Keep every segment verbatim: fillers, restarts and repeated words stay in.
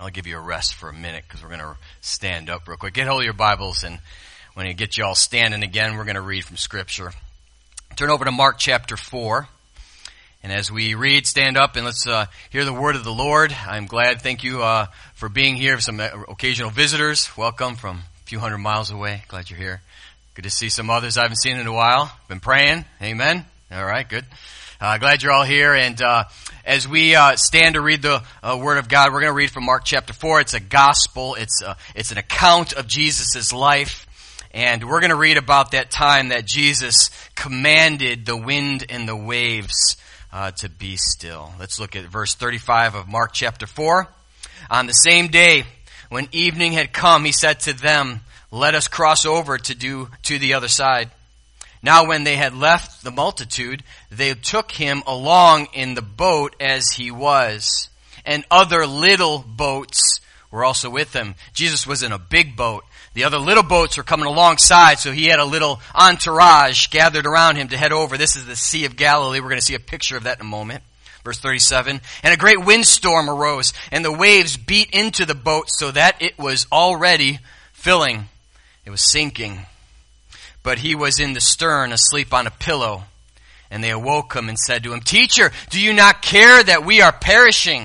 I'll give you a rest for a minute because we're going to stand up real quick. Get hold of your Bibles, and when I get you all standing again, we're going to read from Scripture. Turn over to Mark chapter four. And as we read, stand up and let's uh, hear the word of the Lord. I'm glad. Thank you uh, for being here. Some occasional visitors. Welcome from a few hundred miles away. Glad you're here. Good to see some others I haven't seen in a while. Been praying. Amen. All right, good. Uh, glad you're all here. And uh, as we uh, stand to read the uh, Word of God, we're going to read from Mark chapter four. It's a gospel. It's a, it's an account of Jesus' life. And we're going to read about that time that Jesus commanded the wind and the waves uh, to be still. Let's look at verse thirty-five of Mark chapter four. On the same day, when evening had come, he said to them, "Let us cross over to do to the other side." Now when they had left the multitude, they took him along in the boat as he was, and other little boats were also with him. Jesus was in a big boat. The other little boats were coming alongside, so he had a little entourage gathered around him to head over. This is the Sea of Galilee. We're going to see a picture of that in a moment. Verse thirty-seven, and a great windstorm arose, and the waves beat into the boat so that it was already filling. It was sinking. But he was in the stern, asleep on a pillow. And they awoke him and said to him, "Teacher, do you not care that we are perishing?"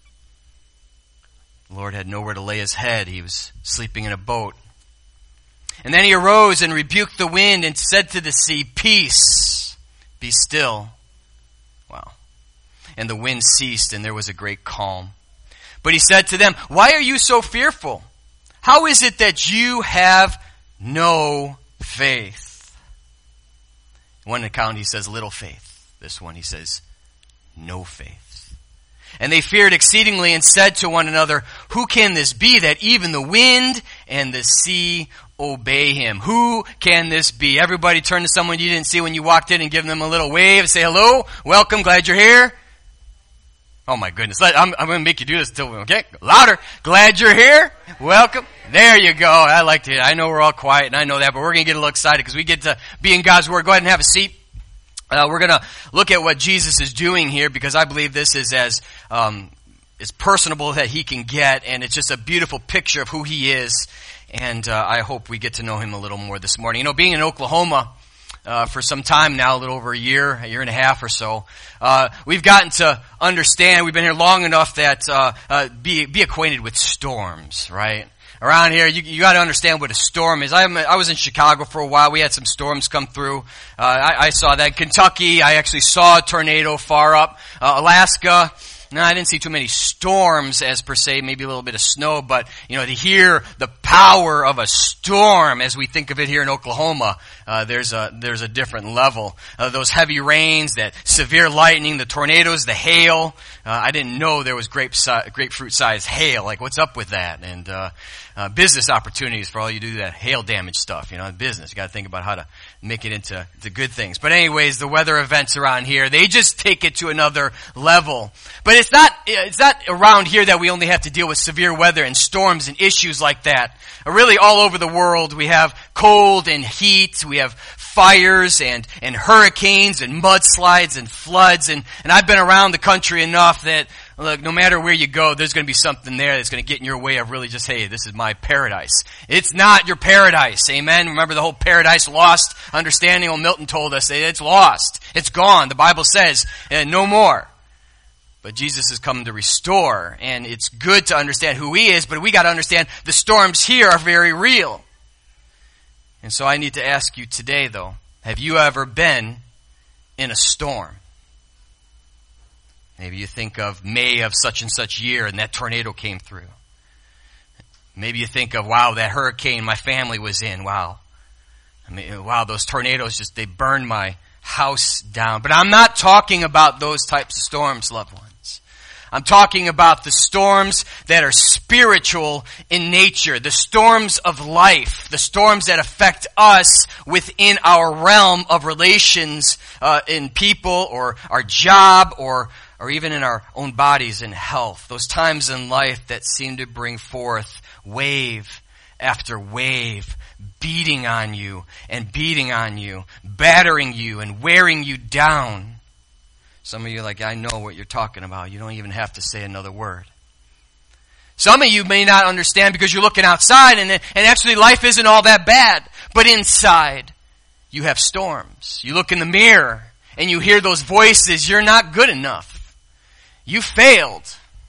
The Lord had nowhere to lay his head. He was sleeping in a boat. And then he arose and rebuked the wind and said to the sea, "Peace, be still." Wow. And the wind ceased, and there was a great calm. But he said to them, "Why are you so fearful? How is it that you have no faith?" One account he says little faith. This one he says no faith. And they feared exceedingly and said to one another, "Who can this be that even the wind and the sea obey him?" Who can this be? Everybody turn to someone you didn't see when you walked in and give them a little wave and say, "Hello, welcome, glad you're here." Oh my goodness, I'm, I'm going to make you do this until we, okay? Louder. Glad you're here. Welcome. There you go. I like to, I know we're all quiet and I know that, but we're going to get a little excited because we get to be in God's Word. Go ahead and have a seat. Uh, we're going to look at what Jesus is doing here because I believe this is as, um, as personable that he can get, and it's just a beautiful picture of who he is. And, uh, I hope we get to know him a little more this morning. You know, being in Oklahoma, Uh, for some time now, a little over a year, a year and a half or so, uh, we've gotten to understand, we've been here long enough that, uh, uh, be, be acquainted with storms, right? Around here, you, you gotta understand what a storm is. I, I was in Chicago for a while. We had some storms come through. Uh, I, I saw that. In Kentucky, I actually saw a tornado far up. Uh, Alaska, no, I didn't see too many storms as per se, maybe a little bit of snow, but, you know, to hear the power of a storm as we think of it here in Oklahoma, uh, there's a, there's a different level. Uh, those heavy rains, that severe lightning, the tornadoes, the hail, uh, I didn't know there was grape si- grapefruit-sized hail. Like, what's up with that? And, uh, uh, business opportunities for all you do that hail damage stuff, you know, in business. You gotta think about how to make it into, to good things. But anyways, the weather events around here, they just take it to another level. But it's not, it's not around here that we only have to deal with severe weather and storms and issues like that. Really all over the world we have cold and heat, we have fires and, and hurricanes and mudslides and floods, and, and I've been around the country enough that, look, no matter where you go, there's going to be something there that's going to get in your way of really just, hey, this is my paradise. It's not your paradise, amen? Remember the whole Paradise Lost understanding? Old Milton told us that it's lost. It's gone. The Bible says uh, no more. But Jesus has come to restore, and it's good to understand who he is, but we got to understand the storms here are very real. And so I need to ask you today, though, have you ever been in a storm? Maybe you think of May of such and such year and that tornado came through. Maybe you think of, wow, that hurricane my family was in. Wow. I mean, wow, those tornadoes just, they burned my house down. But I'm not talking about those types of storms, loved ones. I'm talking about the storms that are spiritual in nature, the storms of life, the storms that affect us within our realm of relations uh, in people or our job or or even in our own bodies and health. Those times in life that seem to bring forth wave after wave, beating on you and beating on you, battering you and wearing you down. Some of you are like, I know what you're talking about. You don't even have to say another word. Some of you may not understand because you're looking outside and, and actually life isn't all that bad. But inside, you have storms. You look in the mirror and you hear those voices. You're not good enough. You failed.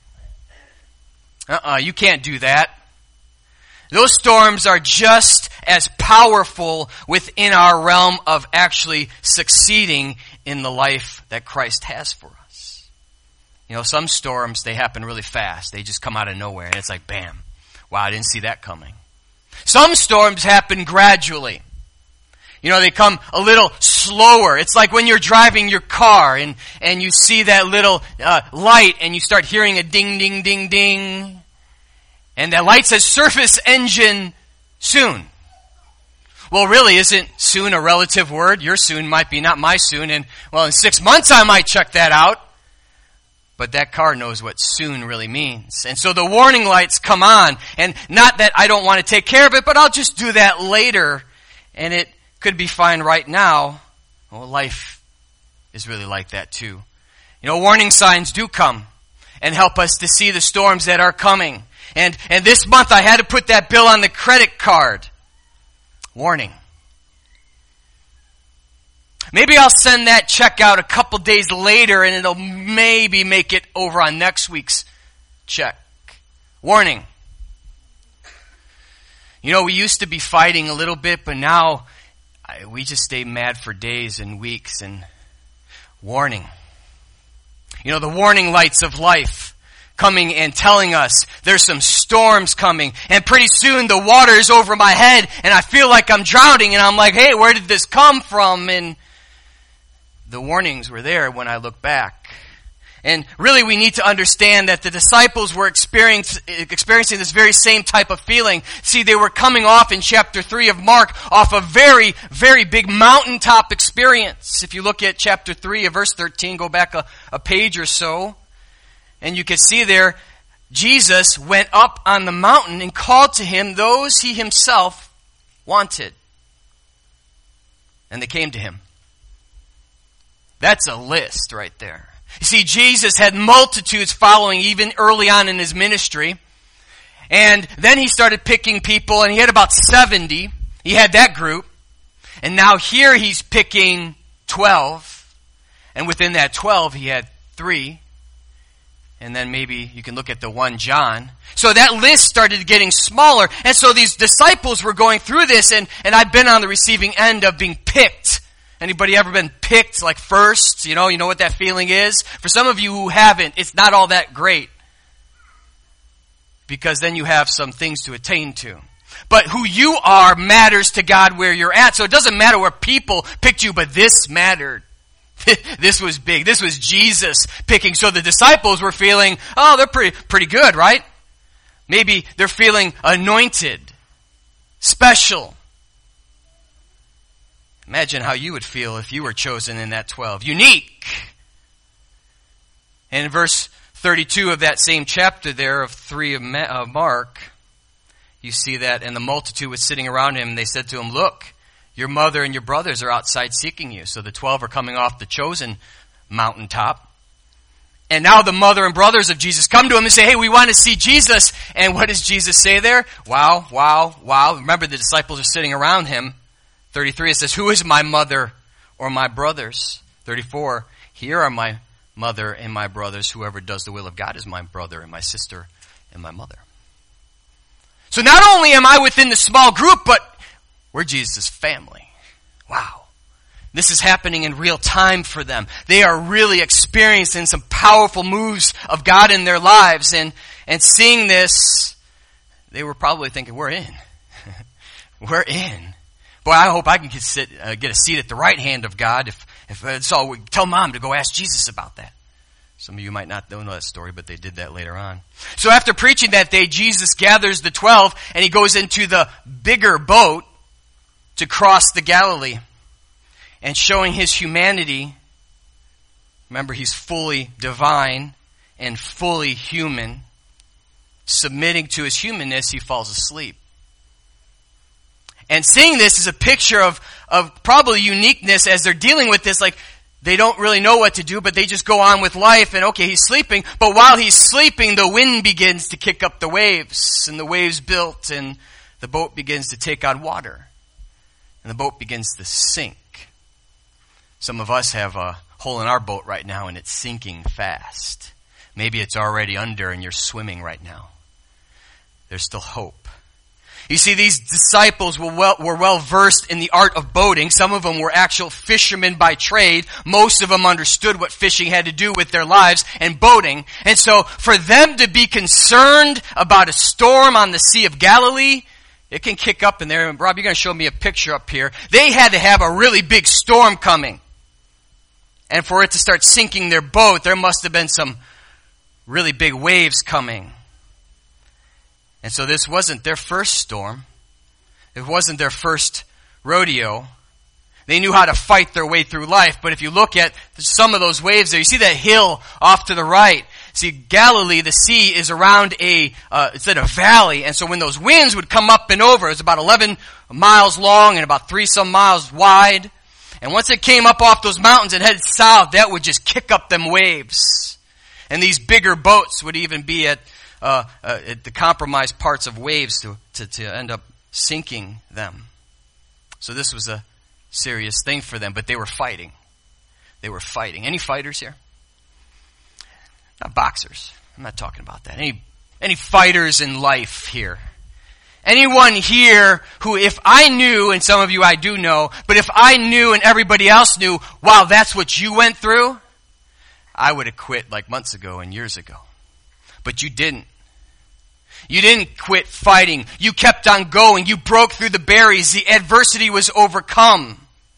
Uh-uh, you can't do that. Those storms are just as powerful within our realm of actually succeeding in the life that Christ has for us. You know, some storms, they happen really fast. They just come out of nowhere, and it's like, bam. Wow, I didn't see that coming. Some storms happen gradually. You know, they come a little slower. It's like when you're driving your car, and, and you see that little uh, light, and you start hearing a ding, ding, ding, ding. And that light says, surface engine soon. Well, really, isn't soon a relative word? Your soon might be not my soon, and, well, in six months I might check that out. But that car knows what soon really means. And so the warning lights come on. And not that I don't want to take care of it, but I'll just do that later. And it could be fine right now. Well, life is really like that too. You know, warning signs do come and help us to see the storms that are coming. And, and this month I had to put that bill on the credit card. Warning. Maybe I'll send that check out a couple days later and it'll maybe make it over on next week's check. Warning. You know, we used to be fighting a little bit, but now I, we just stay mad for days and weeks. And warning. You know, the warning lights of life coming and telling us there's some storms coming. And pretty soon the water is over my head and I feel like I'm drowning. And I'm like, hey, where did this come from? And the warnings were there when I look back. And really we need to understand that the disciples were experience, experiencing this very same type of feeling. See, they were coming off in chapter three of Mark off a very, very big mountaintop experience. If you look at chapter three of verse thirteen, go back a, a page or so, and you can see there, Jesus went up on the mountain and called to him those he himself wanted. And they came to him. That's a list right there. You see, Jesus had multitudes following even early on in his ministry. And then he started picking people, and he had about seventy. He had that group. And now here he's picking twelve. And within that twelve, he had three. And then maybe you can look at the one John. So that list started getting smaller. And so these disciples were going through this, and, and I've been on the receiving end of being picked. Anybody ever been picked like first? You know, you know what that feeling is? For some of you who haven't, it's not all that great. Because then you have some things to attain to. But who you are matters to God where you're at. So it doesn't matter where people picked you, but this mattered. This was big. This was Jesus picking. So the disciples were feeling, oh, they're pretty, pretty good, right? Maybe they're feeling anointed, special. Imagine how you would feel if you were chosen in that twelve. Unique. And in verse thirty-two of that same chapter there of three of Mark, you see that, and the multitude was sitting around him, and they said to him, look, your mother and your brothers are outside seeking you. So the twelve are coming off the chosen mountaintop. And now the mother and brothers of Jesus come to him and say, hey, we want to see Jesus. And what does Jesus say there? Wow, wow, wow. Remember, the disciples are sitting around him. thirty-three, it says, who is my mother or my brothers? thirty-four, here are my mother and my brothers. Whoever does the will of God is my brother and my sister and my mother. So not only am I within the small group, but we're Jesus' family. Wow. This is happening in real time for them. They are really experiencing some powerful moves of God in their lives. And, and seeing this, they were probably thinking, we're in. We're in. Boy, I hope I can get, sit, uh, get a seat at the right hand of God. If, if it's all, tell mom to go ask Jesus about that. Some of you might not know that story, but they did that later on. So after preaching that day, Jesus gathers the twelve, and he goes into the bigger boat to cross the Galilee. And showing his humanity, remember he's fully divine and fully human, submitting to his humanness, he falls asleep. And seeing this is a picture of, of probably uniqueness as they're dealing with this. Like, they don't really know what to do, but they just go on with life, and okay, he's sleeping, but while he's sleeping, the wind begins to kick up the waves, and the waves built, and the boat begins to take on water, and the boat begins to sink. Some of us have a hole in our boat right now, and it's sinking fast. Maybe it's already under, and you're swimming right now. There's still hope. You see, these disciples were well, were well versed in the art of boating. Some of them were actual fishermen by trade. Most of them understood what fishing had to do with their lives and boating. And so for them to be concerned about a storm on the Sea of Galilee, it can kick up in there. And Rob, you're going to show me a picture up here. They had to have a really big storm coming. And for it to start sinking their boat, there must have been some really big waves coming. And so this wasn't their first storm. It wasn't their first rodeo. They knew how to fight their way through life. But if you look at some of those waves there, you see that hill off to the right. See, Galilee, the sea is around a, uh, it's in a valley. And so when those winds would come up and over, it's about eleven miles long and about three some miles wide. And once it came up off those mountains and headed south, that would just kick up them waves. And these bigger boats would even be at Uh, uh, the compromised parts of waves to, to, to end up sinking them. So this was a serious thing for them, but they were fighting. They were fighting. Any fighters here? Not boxers. I'm not talking about that. Any, any fighters in life here? Anyone here who, if I knew, and some of you I do know, but if I knew and everybody else knew, wow, that's what you went through, I would have quit like months ago and years ago. But you didn't. You didn't quit fighting. You kept on going. You broke through the barriers. The adversity was overcome.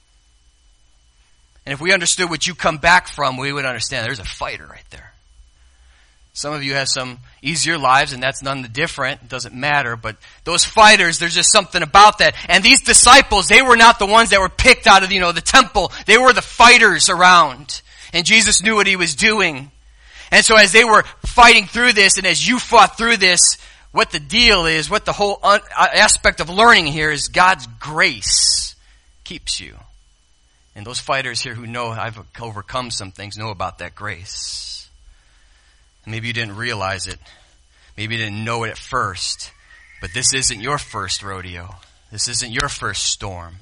And if we understood what you come back from, we would understand there's a fighter right there. Some of you have some easier lives, and that's none the different. It doesn't matter. But those fighters, there's just something about that. And these disciples, they were not the ones that were picked out of, you know, the temple. They were the fighters around. And Jesus knew what he was doing. And so as they were fighting through this, and as you fought through this, what the deal is, what the whole un- aspect of learning here is God's grace keeps you. And those fighters here who know I've overcome some things know about that grace. Maybe you didn't realize it. Maybe you didn't know it at first. But this isn't your first rodeo. This isn't your first storm.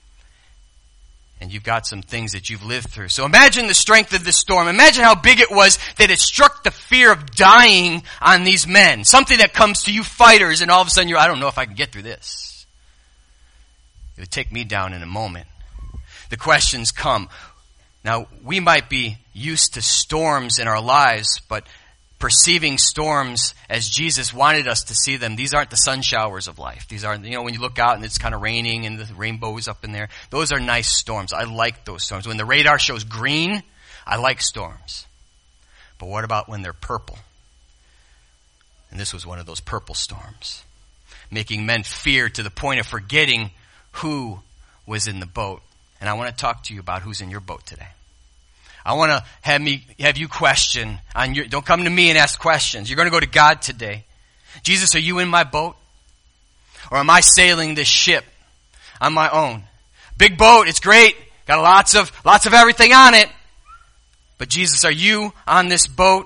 And you've got some things that you've lived through. So imagine the strength of this storm. Imagine how big it was that it struck the fear of dying on these men. Something that comes to you fighters, and all of a sudden you're, I don't know if I can get through this. It would take me down in a moment. The questions come. Now, we might be used to storms in our lives, but perceiving storms as Jesus wanted us to see them, these aren't the sun showers of life. These aren't, you know, when you look out and it's kind of raining and the rainbow's up in there. Those are nice storms. I like those storms. When the radar shows green, I like storms. But what about when they're purple? And this was one of those purple storms, making men fear to the point of forgetting who was in the boat. And I want to talk to you about who's in your boat today. I want to have me have you question on your. Don't come to me and ask questions. You're going to go to God today. Jesus, are you in my boat, or am I sailing this ship on my own? Big boat, it's great. Got lots of lots of everything on it. But Jesus, are you on this boat?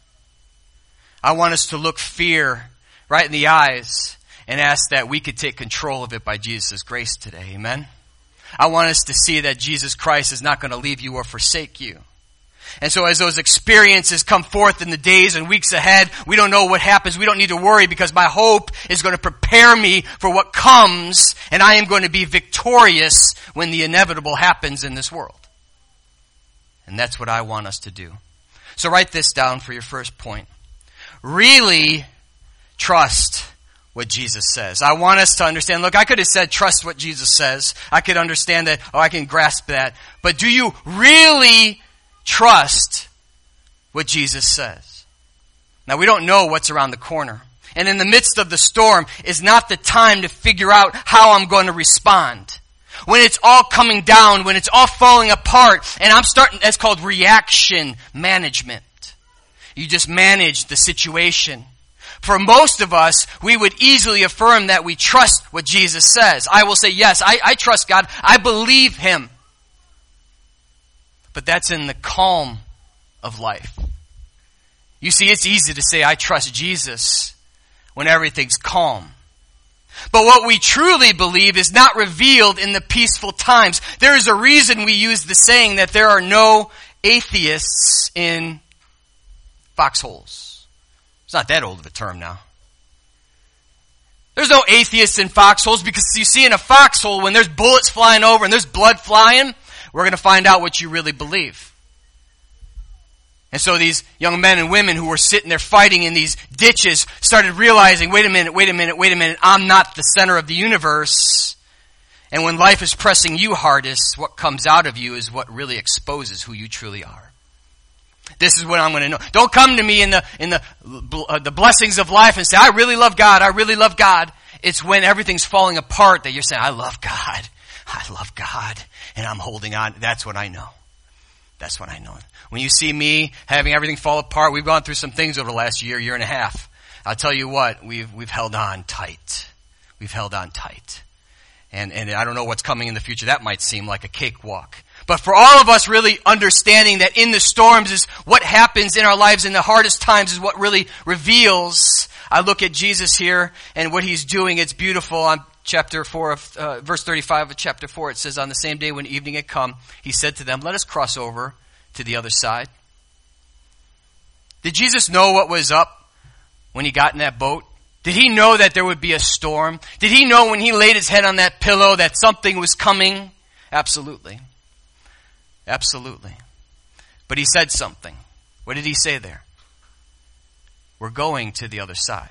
I want us to look fear right in the eyes and ask that we could take control of it by Jesus' grace today. Amen. I want us to see that Jesus Christ is not going to leave you or forsake you. And so as those experiences come forth in the days and weeks ahead, we don't know what happens. We don't need to worry because my hope is going to prepare me for what comes, and I am going to be victorious when the inevitable happens in this world. And that's what I want us to do. So write this down for your first point. Really trust what Jesus says. I want us to understand, look, I could have said trust what Jesus says. I could understand that, oh, I can grasp that. But do you really trust what Jesus says? Now, we don't know what's around the corner. And in the midst of the storm is not the time to figure out how I'm going to respond. When it's all coming down, when it's all falling apart, and I'm starting, that's called reaction management. You just manage the situation. For most of us, we would easily affirm that we trust what Jesus says. I will say, yes, I, I trust God. I believe Him. but that's in the calm of life. You see, it's easy to say, I trust Jesus when everything's calm. But what we truly believe is not revealed in the peaceful times. There is a reason we use the saying that there are no atheists in foxholes. It's not that old of a term now. There's no atheists in foxholes, because you see, in a foxhole, when there's bullets flying over and there's blood flying, we're going to find out what you really believe. And so these young men and women who were sitting there fighting in these ditches started realizing, wait a minute, wait a minute, wait a minute, I'm not the center of the universe. And when life is pressing you hardest, what comes out of you is what really exposes who you truly are. This is what I'm going to know. Don't come to me in the in the uh, the blessings of life and say, I really love God, I really love God. It's when everything's falling apart that you're saying, I love God, I love God, and I'm holding on. That's what I know. That's what I know. When you see me having everything fall apart, we've gone through some things over the last year, year and a half. I'll tell you what, we've we've held on tight. We've held on tight. And and I don't know what's coming in the future. That might seem like a cakewalk. But for all of us really understanding that in the storms is what happens in our lives, in the hardest times is what really reveals. I look at Jesus here and what he's doing. It's beautiful. On chapter four of, uh, verse thirty-five of chapter four, it says, on the same day when evening had come, he said to them, let us cross over to the other side. Did Jesus know what was up when he got in that boat? Did he know that there would be a storm? Did he know when he laid his head on that pillow that something was coming? Absolutely. Absolutely. But he said something. What did he say there? We're going to the other side.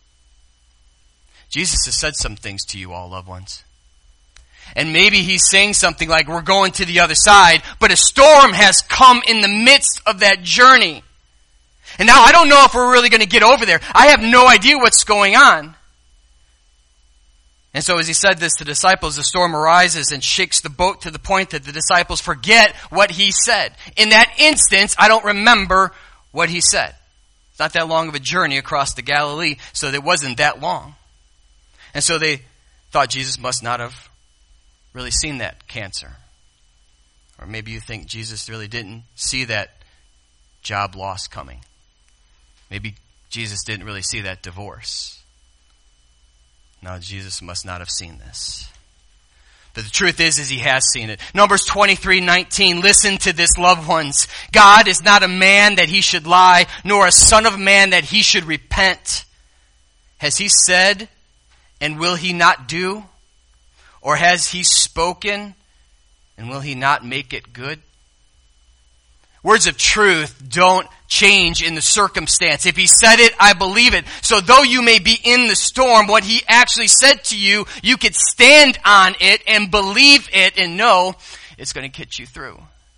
Jesus has said some things to you all, loved ones. And maybe he's saying something like, we're going to the other side, but a storm has come in the midst of that journey. And now I don't know if we're really going to get over there. I have no idea what's going on. And so as he said this to the disciples, the storm arises and shakes the boat to the point that the disciples forget what he said. In that instance, I don't remember what he said. It's not that long of a journey across the Galilee, so it wasn't that long. And so they thought Jesus must not have really seen that cancer. Or maybe you think Jesus really didn't see that job loss coming. Maybe Jesus didn't really see that divorce. No, Jesus must not have seen this. But the truth is, is he has seen it. Numbers twenty-three nineteen, listen to this, loved ones. God is not a man that he should lie, nor a son of man that he should repent. Has he said, and will he not do? Or has he spoken, and will he not make it good? Words of truth don't change in the circumstance. If he said it, I believe it. So though you may be in the storm, what he actually said to you, you could stand on it and believe it and know it's going to get you through.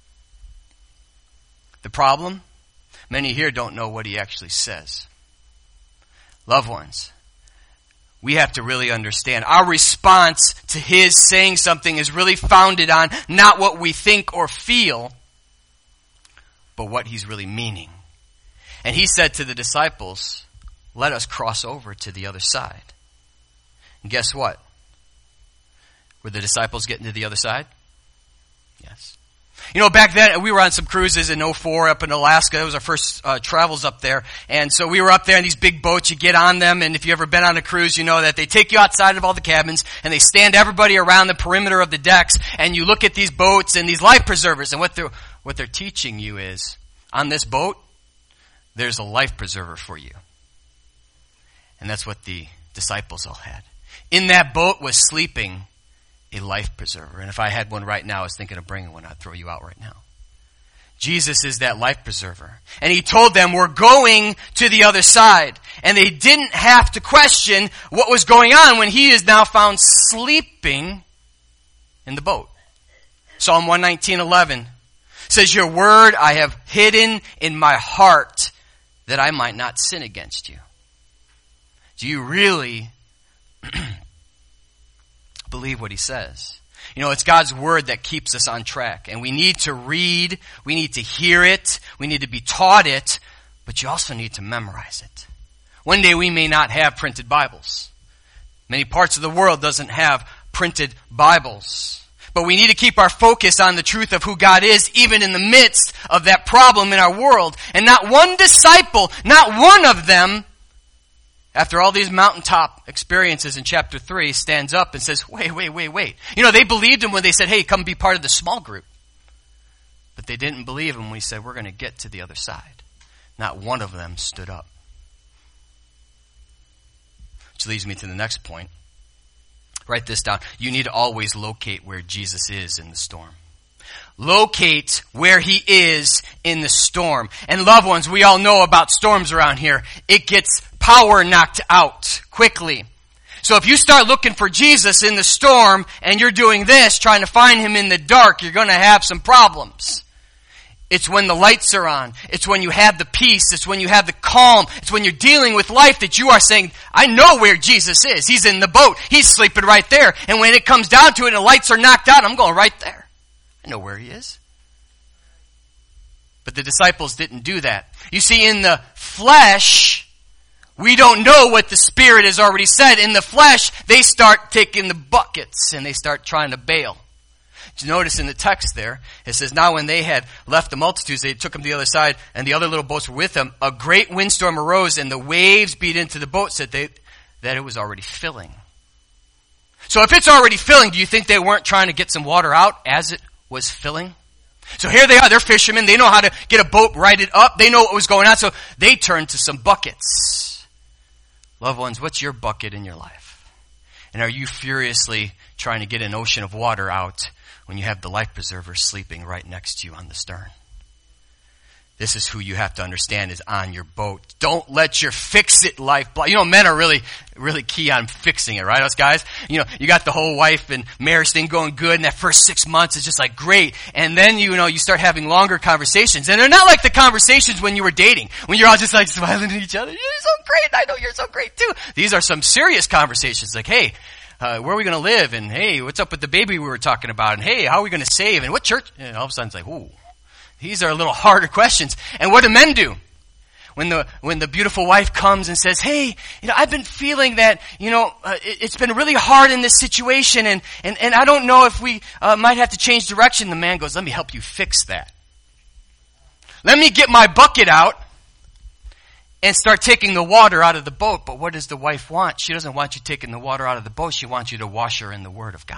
The problem? Many here don't know what he actually says. Loved ones, we have to really understand our response to his saying something is really founded on not what we think or feel, but what he's really meaning. And he said to the disciples, let us cross over to the other side. And guess what? Were the disciples getting to the other side? Yes. You know, back then, we were on some cruises in oh four up in Alaska. It was our first uh, travels up there. And so we were up there in these big boats. You get on them, and if you've ever been on a cruise, you know that they take you outside of all the cabins, and they stand everybody around the perimeter of the decks, and you look at these boats and these life preservers, and what they're, what they're teaching you is, on this boat, there's a life preserver for you. And that's what the disciples all had. In that boat was sleeping a life preserver. And if I had one right now, I was thinking of bringing one. I'd throw you out right now. Jesus is that life preserver. And he told them, we're going to the other side. And they didn't have to question what was going on when he is now found sleeping in the boat. Psalm one nineteen eleven says, your word I have hidden in my heart that I might not sin against you. Do you really believe what he says? You know, it's God's word that keeps us on track. And we need to read, we need to hear it, we need to be taught it, but you also need to memorize it. One day we may not have printed Bibles. Many parts of the world doesn't have printed Bibles. But we need to keep our focus on the truth of who God is, even in the midst of that problem in our world. And not one disciple, not one of them, after all these mountaintop experiences in chapter three, stands up and says, wait, wait, wait, wait. You know, they believed him when they said, hey, come be part of the small group. But they didn't believe him when he said, we're going to get to the other side. Not one of them stood up. Which leads me to the next point. Write this down. You need to always locate where Jesus is in the storm. Locate where he is in the storm. And loved ones, we all know about storms around here. It gets power knocked out quickly. So if you start looking for Jesus in the storm and you're doing this, trying to find him in the dark, you're going to have some problems. It's when the lights are on. It's when you have the peace. It's when you have the calm. It's when you're dealing with life that you are saying, I know where Jesus is. He's in the boat. He's sleeping right there. And when it comes down to it and the lights are knocked out, I'm going right there. I know where he is. But the disciples didn't do that. You see, in the flesh, we don't know what the Spirit has already said. In the flesh, they start taking the buckets and they start trying to bail. Did you notice in the text there, it says, now when they had left the multitudes, they took them to the other side, and the other little boats were with them. A great windstorm arose, and the waves beat into the boat, said they, that it was already filling. So if it's already filling, do you think they weren't trying to get some water out as it was filling? So here they are, they're fishermen, they know how to get a boat righted up, they know what was going on, so they turned to some buckets. Loved ones, what's your bucket in your life? And are you furiously trying to get an ocean of water out when you have the life preserver sleeping right next to you on the stern? This is who you have to understand is on your boat. Don't let your fix-it life block. You know, men are really, really key on fixing it, right? Us guys, you know, you got the whole wife and marriage thing going good, and that first six months is just like great. And then, you know, you start having longer conversations. And they're not like the conversations when you were dating, when you're all just like smiling at each other. You're so great. I know you're so great too. These are some serious conversations like, hey, Uh, where are we going to live? And hey, what's up with the baby we were talking about? And hey, how are we going to save? And what church? And all of a sudden it's like, ooh, these are a little harder questions. And what do men do? When the, when the beautiful wife comes and says, hey, you know, I've been feeling that, you know, uh, it, it's been really hard in this situation and, and, and I don't know if we uh, might have to change direction. The man goes, let me help you fix that. Let me get my bucket out and start taking the water out of the boat. But what does the wife want? She doesn't want you taking the water out of the boat. She wants you to wash her in the Word of God.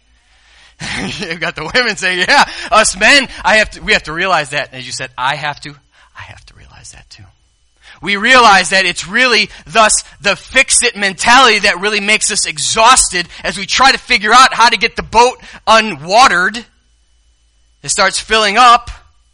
You've got the women saying, yeah, us men, I have to, we have to realize that. And as you said, I have to, I have to realize that too. We realize that it's really thus the fix-it mentality that really makes us exhausted as we try to figure out how to get the boat unwatered. It starts filling up.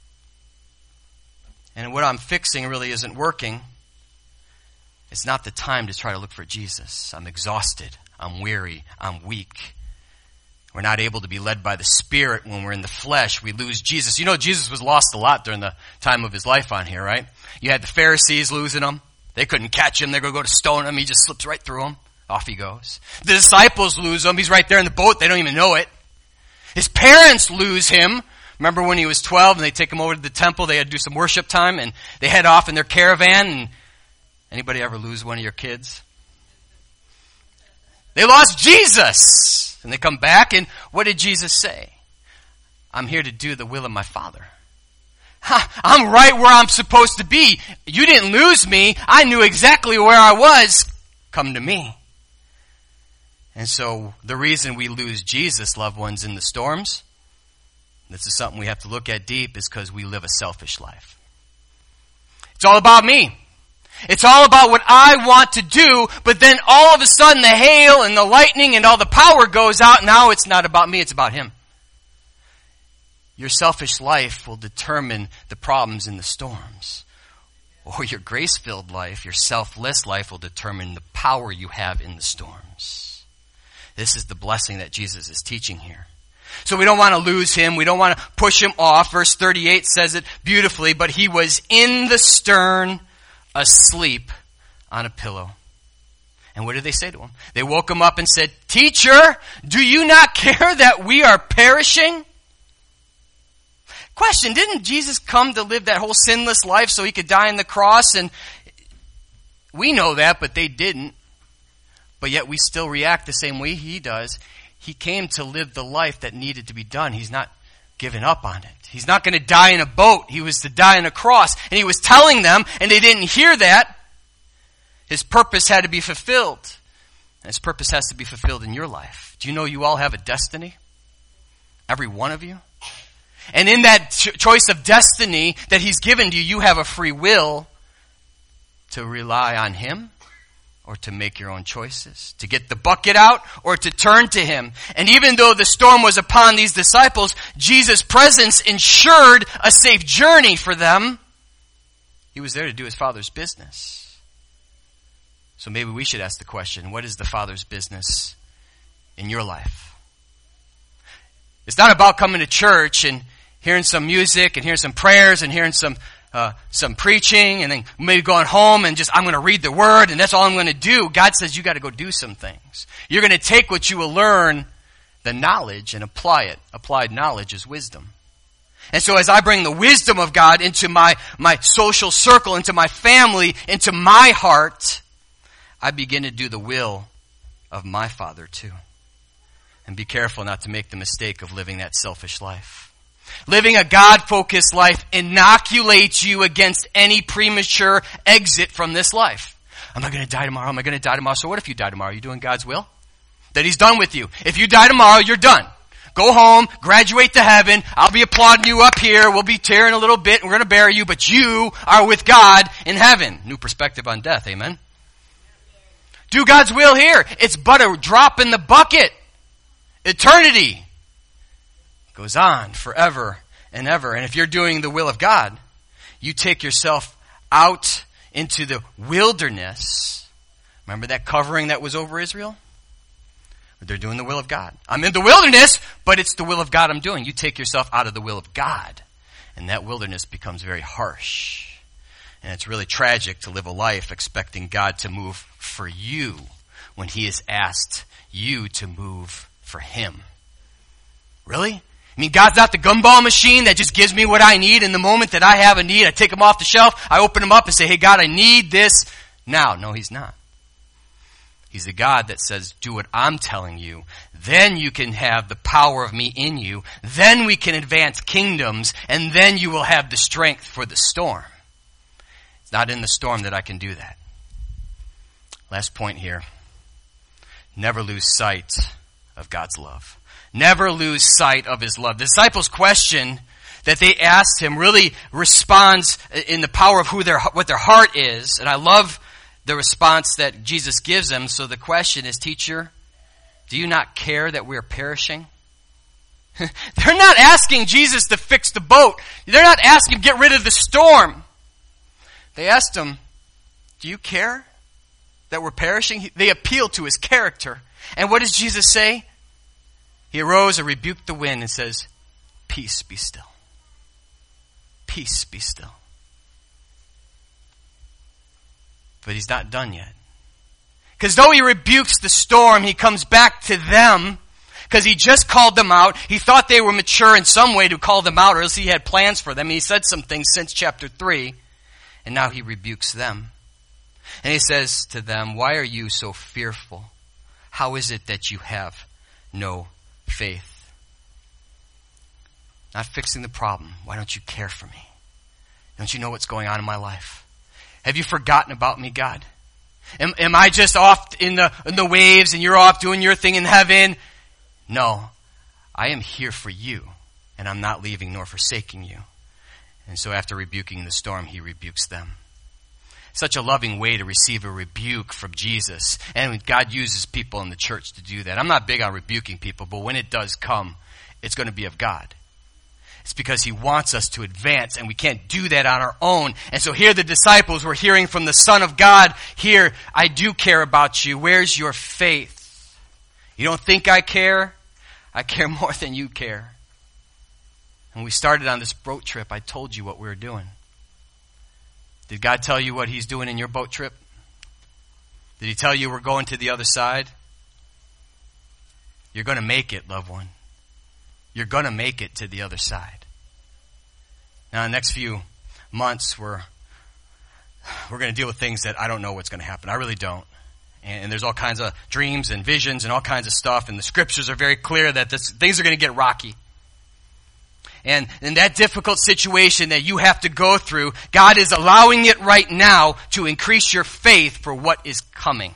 And what I'm fixing really isn't working. It's not the time to try to look for Jesus. I'm exhausted. I'm weary. I'm weak. We're not able to be led by the Spirit when we're in the flesh. We lose Jesus. You know, Jesus was lost a lot during the time of his life on here, right? You had the Pharisees losing him. They couldn't catch him. They're going to go to stone him. He just slips right through them. Off he goes. The disciples lose him. He's right there in the boat. They don't even know it. His parents lose him. Remember when he was twelve and they take him over to the temple. They had to do some worship time and they head off in their caravan. And anybody ever lose one of your kids? They lost Jesus. And they come back, and what did Jesus say? I'm here to do the will of my Father. Ha, I'm right where I'm supposed to be. You didn't lose me. I knew exactly where I was. Come to me. And so the reason we lose Jesus, loved ones, in the storms, this is something we have to look at deep, is because we live a selfish life. It's all about me. It's all about what I want to do, but then all of a sudden the hail and the lightning and all the power goes out. Now it's not about me, it's about him. Your selfish life will determine the problems in the storms. Or your grace-filled life, your selfless life will determine the power you have in the storms. This is the blessing that Jesus is teaching here. So we don't want to lose him. We don't want to push him off. Verse thirty-eight says it beautifully, but he was in the stern, asleep on a pillow. And what did they say to him? They woke him up and said, Teacher, do you not care that we are perishing? Question, didn't Jesus come to live that whole sinless life so he could die on the cross? And we know that, but they didn't. But yet we still react the same way he does. he came to live the life that needed to be done. He's not giving up on it. He's not going to die in a boat. He was to die on a cross. And he was telling them, and they didn't hear that, his purpose had to be fulfilled. And his purpose has to be fulfilled in your life. Do you know you all have a destiny? Every one of you? And in that ch- choice of destiny that he's given to you, you have a free will to rely on him or to make your own choices, to get the bucket out or to turn to him. And even though the storm was upon these disciples, Jesus' presence ensured a safe journey for them. He was there to do his Father's business. So maybe we should ask the question, what is the Father's business in your life? It's not about coming to church and hearing some music and hearing some prayers and hearing some uh, some preaching and then maybe going home and just, I'm going to read the Word and that's all I'm going to do. God says you got to go do some things. You're going to take what you will learn, the knowledge, and apply it. Applied knowledge is wisdom. And so as I bring the wisdom of God into my, my social circle, into my family, into my heart, I begin to do the will of my Father too. And be careful not to make the mistake of living that selfish life. Living a God-focused life inoculates you against any premature exit from this life. Am I going to die tomorrow? Am I going to die tomorrow? So what if you die tomorrow? Are you doing God's will? That he's done with you. If you die tomorrow, you're done. Go home, graduate to heaven. I'll be applauding you up here. We'll be tearing a little bit. And we're going to bury you, but you are with God in heaven. New perspective on death. Amen. Do God's will here. It's but a drop in the bucket. Eternity goes on forever and ever. And if you're doing the will of God, you take yourself out into the wilderness. Remember that covering that was over Israel? They're doing the will of God. I'm in the wilderness, but it's the will of God I'm doing. You take yourself out of the will of God, and that wilderness becomes very harsh. And it's really tragic to live a life expecting God to move for you when he has asked you to move for him. Really? I mean, God's not the gumball machine that just gives me what I need in the moment that I have a need. I take them off the shelf, I open them up and say, hey God, I need this now. No, he's not. He's the God that says, do what I'm telling you. Then you can have the power of me in you. Then we can advance kingdoms, and then you will have the strength for the storm. It's not in the storm that I can do that. Last point here. Never lose sight of God's love. Never lose sight of his love. The disciples' question that they asked him really responds in the power of who their what their heart is. And I love the response that Jesus gives them. So the question is, teacher, do you not care that we are perishing? They're not asking Jesus to fix the boat. They're not asking him to get rid of the storm. They asked him, do you care that we're perishing? They appeal to his character. And what does Jesus say? He arose and rebuked the wind and says, peace, be still. Peace, be still. But he's not done yet. Because though he rebukes the storm, he comes back to them because he just called them out. He thought they were mature in some way to call them out, or else he had plans for them. He said some things since chapter three, and now he rebukes them. And he says to them, why are you so fearful? How is it that you have no faith? Not fixing the problem. Why don't you care for me? Don't you know what's going on in my life? Have you forgotten about me, God? Am, am I just off in the, in the waves and you're off doing your thing in heaven? No. I am here for you, and I'm not leaving nor forsaking you. And so after rebuking the storm, he rebukes them. Such a loving way to receive a rebuke from Jesus. And God uses people in the church to do that. I'm not big on rebuking people, but when it does come, it's going to be of God. It's because he wants us to advance, and we can't do that on our own. And so here the disciples were hearing from the Son of God, here, I do care about you. Where's your faith? You don't think I care? I care more than you care. When we started on this boat trip, I told you what we were doing. Did God tell you what he's doing in your boat trip? Did he tell you we're going to the other side? You're going to make it, loved one. You're going to make it to the other side. Now, in the next few months, we're we're going to deal with things that I don't know what's going to happen. I really don't. And there's all kinds of dreams and visions and all kinds of stuff. And the scriptures are very clear that this, things are going to get rocky. And in that difficult situation that you have to go through, God is allowing it right now to increase your faith for what is coming.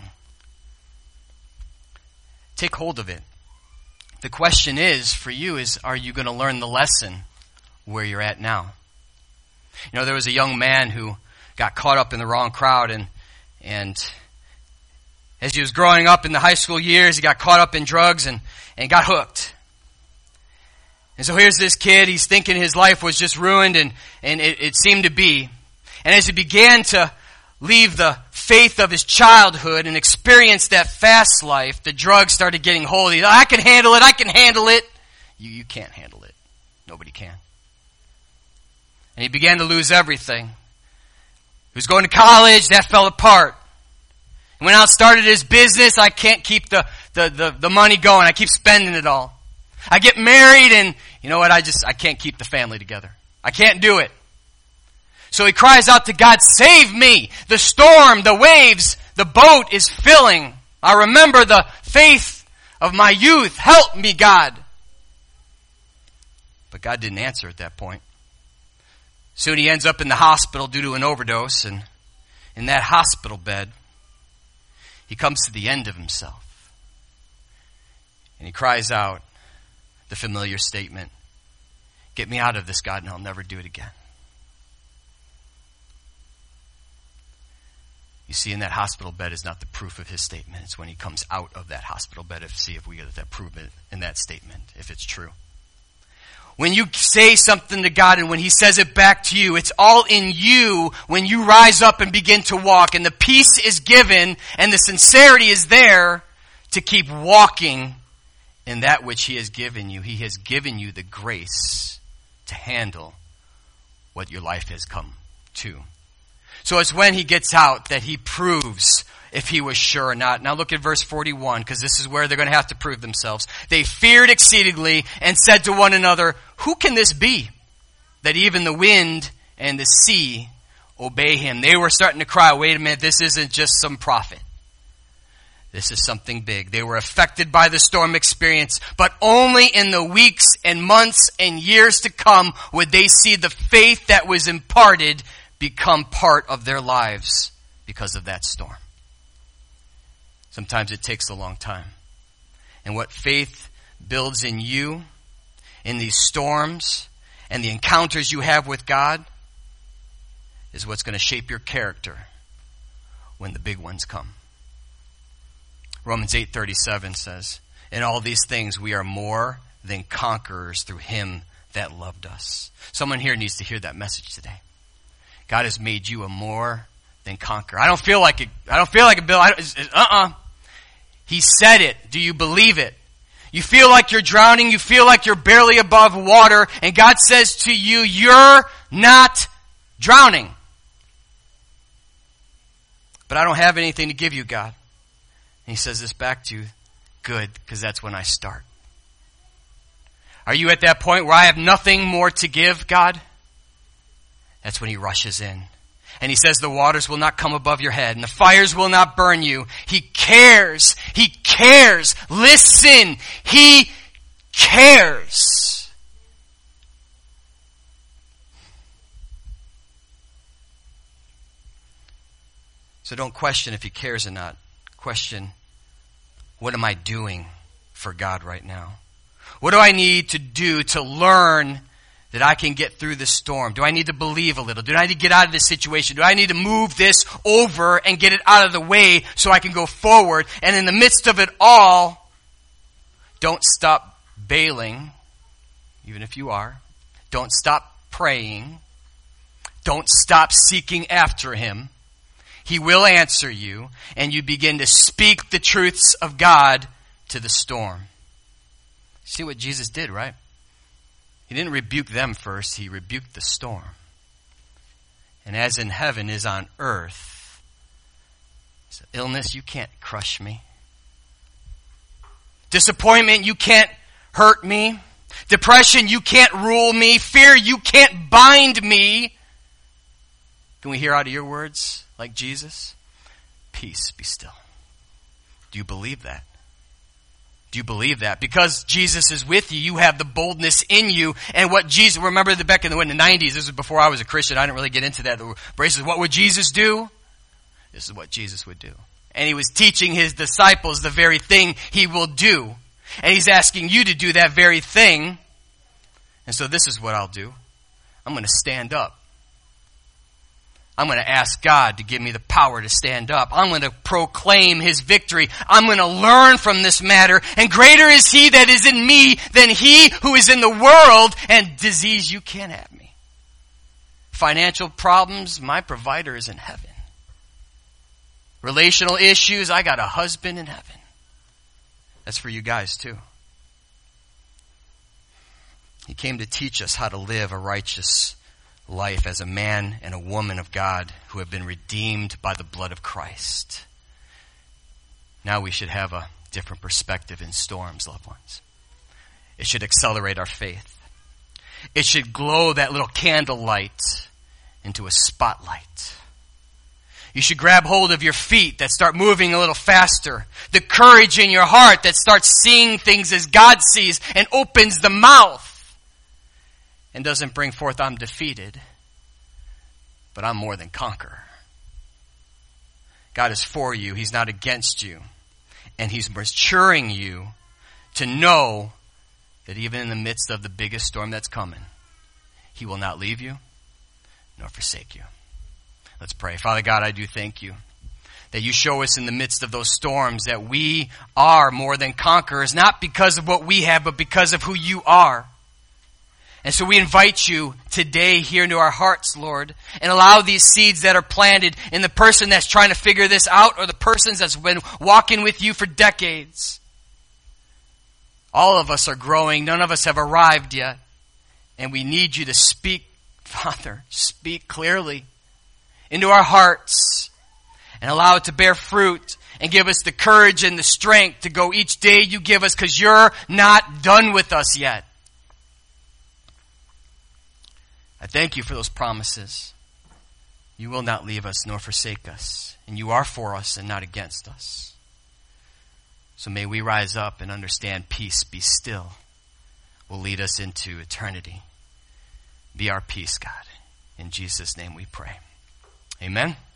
Take hold of it. The question is, for you, is are you going to learn the lesson where you're at now? You know, there was a young man who got caught up in the wrong crowd, and and as he was growing up in the high school years, he got caught up in drugs and, and got hooked. And so here's this kid, he's thinking his life was just ruined, and, and it, it seemed to be. And as he began to leave the faith of his childhood and experience that fast life, the drugs started getting hold of him. I can handle it, I can handle it. You, you can't handle it. Nobody can. And he began to lose everything. He was going to college, that fell apart. He went out and started his business. I can't keep the, the, the, the money going. I keep spending it all. I get married and, you know what, I just, I can't keep the family together. I can't do it. So he cries out to God, save me. The storm, the waves, the boat is filling. I remember the faith of my youth. Help me, God. But God didn't answer at that point. Soon he ends up in the hospital due to an overdose, and in that hospital bed, he comes to the end of himself. And he cries out the familiar statement, get me out of this, God, and I'll never do it again. You see, in that hospital bed is not the proof of his statement. It's when he comes out of that hospital bed to see if we get that proof in that statement, if it's true. When you say something to God and when he says it back to you, it's all in you when you rise up and begin to walk, and the peace is given and the sincerity is there to keep walking in that which he has given you. He has given you the grace to handle what your life has come to. So it's when he gets out that he proves if he was sure or not. Now look at verse forty-one, because this is where they're going to have to prove themselves. They feared exceedingly and said to one another, who can this be, that even the wind and the sea obey him? They were starting to cry, wait a minute, this isn't just some prophet. This is something big. They were affected by the storm experience, but only in the weeks and months and years to come would they see the faith that was imparted become part of their lives because of that storm. Sometimes it takes a long time. And what faith builds in you, in these storms, and the encounters you have with God, is what's going to shape your character when the big ones come. Romans eight thirty-seven says, in all these things we are more than conquerors through him that loved us. Someone here needs to hear that message today. God has made you a more than conqueror. I don't feel like it. I don't feel like it, Bill. I don't, uh-uh. He said it. Do you believe it? You feel like you're drowning. You feel like you're barely above water. And God says to you, you're not drowning. But I don't have anything to give you, God. And he says this back to you, good, because that's when I start. Are you at that point where I have nothing more to give, God? That's when he rushes in. And he says the waters will not come above your head and the fires will not burn you. He cares. He cares. Listen. He cares. So don't question if he cares or not. Question, what am I doing for God right now? What do I need to do to learn that I can get through this storm? Do I need to believe a little? Do I need to get out of this situation? Do I need to move this over and get it out of the way so I can go forward? And in the midst of it all, don't stop bailing, even if you are. Don't stop praying. Don't stop seeking after him. He will answer you, and you begin to speak the truths of God to the storm. See what Jesus did, right? He didn't rebuke them first. He rebuked the storm. And as in heaven is on earth, so illness, you can't crush me. Disappointment, you can't hurt me. Depression, you can't rule me. Fear, you can't bind me. Can we hear out of your words, like Jesus? Peace, be still. Do you believe that? Do you believe that? Because Jesus is with you, you have the boldness in you. And what Jesus, remember the back in the, in the nineties, this was before I was a Christian, I didn't really get into that. The braces, what would Jesus do? This is what Jesus would do. And he was teaching his disciples the very thing he will do. And he's asking you to do that very thing. And so this is what I'll do. I'm going to stand up. I'm going to ask God to give me the power to stand up. I'm going to proclaim his victory. I'm going to learn from this matter. And greater is he that is in me than he who is in the world. And disease, you can't have me. Financial problems, my provider is in heaven. Relational issues, I got a husband in heaven. That's for you guys too. He came to teach us how to live a righteous life as a man and a woman of God who have been redeemed by the blood of Christ. Now we should have a different perspective in storms, loved ones. It should accelerate our faith. It should glow that little candlelight into a spotlight. You should grab hold of your feet that start moving a little faster. The courage in your heart that starts seeing things as God sees and opens the mouth. And doesn't bring forth, I'm defeated, but I'm more than conqueror. God is for you. He's not against you. And he's maturing you to know that even in the midst of the biggest storm that's coming, he will not leave you nor forsake you. Let's pray. Father God, I do thank you that you show us in the midst of those storms that we are more than conquerors, not because of what we have, but because of who you are. And so we invite you today here into our hearts, Lord, and allow these seeds that are planted in the person that's trying to figure this out or the persons that's been walking with you for decades. All of us are growing. None of us have arrived yet. And we need you to speak, Father, speak clearly into our hearts and allow it to bear fruit and give us the courage and the strength to go each day you give us because you're not done with us yet. I thank you for those promises. You will not leave us nor forsake us. And you are for us and not against us. So may we rise up and understand peace, be still, will lead us into eternity. Be our peace, God. In Jesus' name we pray. Amen.